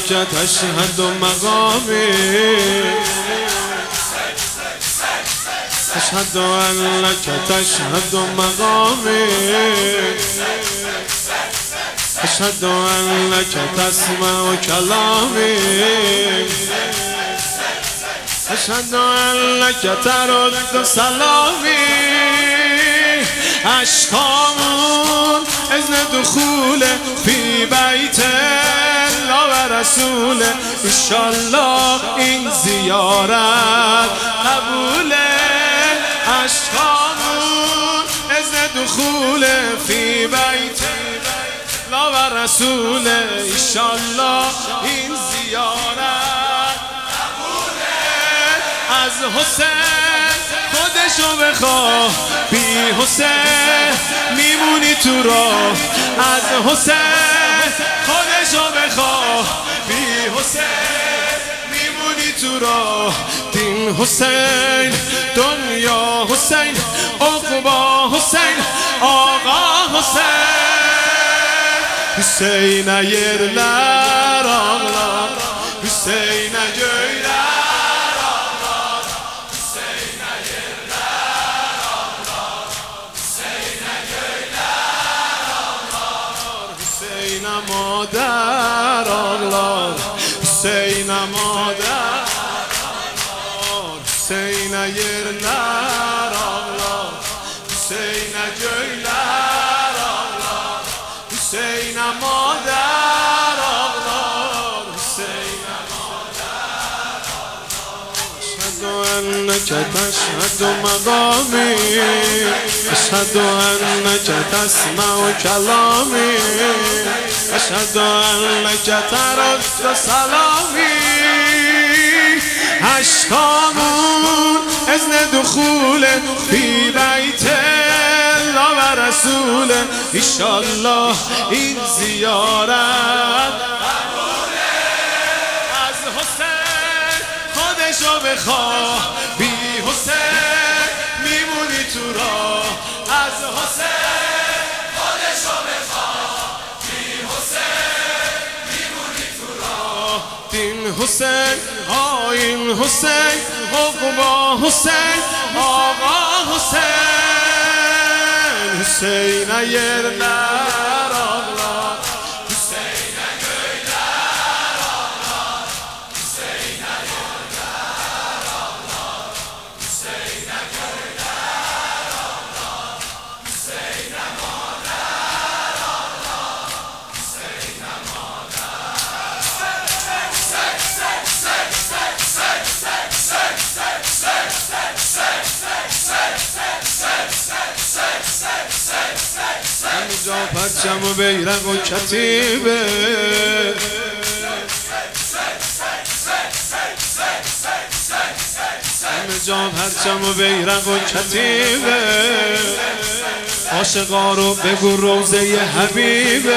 لك تشهد مقامي أشهد أن لك تشهد مقامي أشهد أن لك تسمع كلامي أشهد أن لك ترد سلامي اشکامون اذن دخول فی بیت الله و رسول انشالله این زیارت قبوله اشکامون اذن دخول فی بیت الله و رسول انشالله این زیارت قبوله از حسین خودشو بخواه بی حسین میمونی تو راه از حسین خودشو بخواه بی حسین میمونی تو راه دین حسین دنیا حسین عقبا حسین آقا حسین حسین yerler ağlar Hüseyin göyler ağlar Hüseyin yerler ağlar Hüseyin göyler ağlar Hüseyin مادر ağlar Hüseyin مادر ağlar Hüseyin yerler ağlar Hüseyin göyler ağlar Hüseyin مادر ağlar Hüseyin مادر ağlar أشهد أنك تشهد مقامي أشهد أنك تسمع كلامي أشهد أنك ترد سلامي اشکامون اذن دخول فی بیت الله و رسول انشالله این زیارت قبوله از حسین خودشو بخواه بی حسین میمونی تو راه از حسین خودشو بخواه بی حسین میمونی تو راه دین حسین آیین حسین عقبا حسین آقا حسین حسین yerler ağlar Hüseyin göyler ağlar Hüseyin yerler ağlar Hüseyin göyler ağlar Hüseyin mader ağlar Hüseyin جا پرچم و بیرق و کتیبه همه جا پرچم و بیرق و کتیبه عاشقا رو بگو روزه حبیبه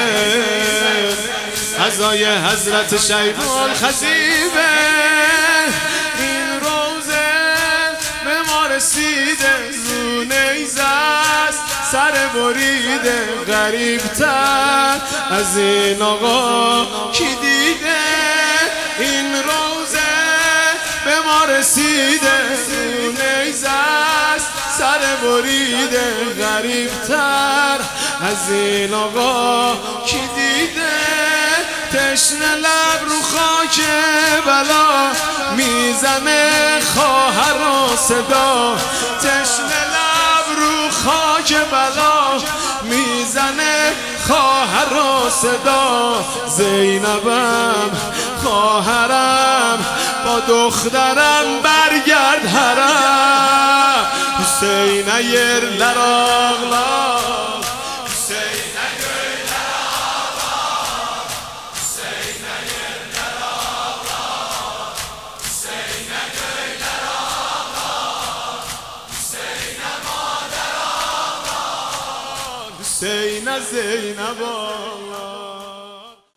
عزای حضرت شیخ الخطیبه این روزه به ما رسیده رو نیزه است سر بریده غریبتر از این آقا کی دیده این روزه به ما رسیده رو نیزه است سر بریده غریبتر از این آقا کی دیده تشنه لب رو خاک بلا میزنه خواهر و صدا تشنه لب رو خاک بلا میزنه خواهر و صدا زینبم خواهرم با دخترم برگرد حرم حسین yerler ağlar Hüseyin göyler ağlar Hüseyin yerler ağlar Hüseyin göyler ağlar Hüseyin mader ağlar Hüseyin Zeynep ağlar